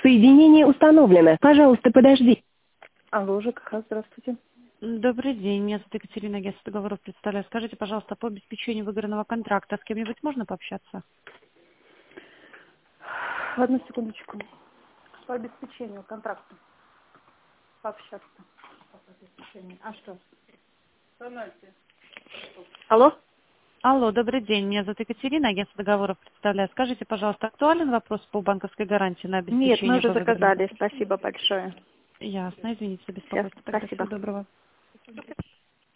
Соединение установлено. Пожалуйста, подожди. Алло, ЖКХ, здравствуйте. Добрый день, меня зовут Екатерина, агентство договоров представляю. Скажите, пожалуйста, по обеспечению выигранного контракта с кем-нибудь можно пообщаться? Одну секундочку. По обеспечению контракта. Пообщаться. По обеспечению. А что? Алло? Алло, добрый день, меня зовут Екатерина, агентство договоров представляю. Скажите, пожалуйста, актуален вопрос по банковской гарантии на Нет, мы обеспечение уже по выигранному заказали. контракту? Спасибо большое. Ясно, извините за Всё, беспокойство. Тогда спасибо. всего доброго.